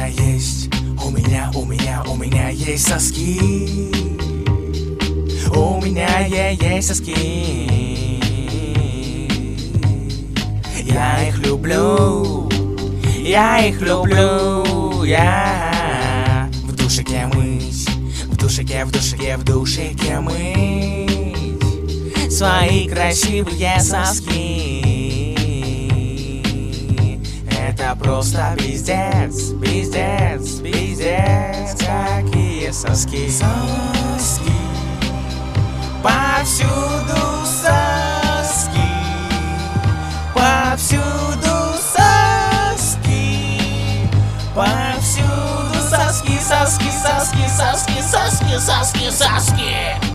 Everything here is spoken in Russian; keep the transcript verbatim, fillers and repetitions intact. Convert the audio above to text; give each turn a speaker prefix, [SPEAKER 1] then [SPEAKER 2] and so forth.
[SPEAKER 1] меня есть, у меня, у меня, у меня есть соски. У меня есть соски. Я их люблю, я их люблю, я в душике мыть, в душике, в душике, в душике мыть свои красивые соски. Это просто пиздец, пиздец, пиздец, какие соски. Соски, повсюду соски, повсюду соски, повсюду соски, соски, соски, соски, соски, соски, соски.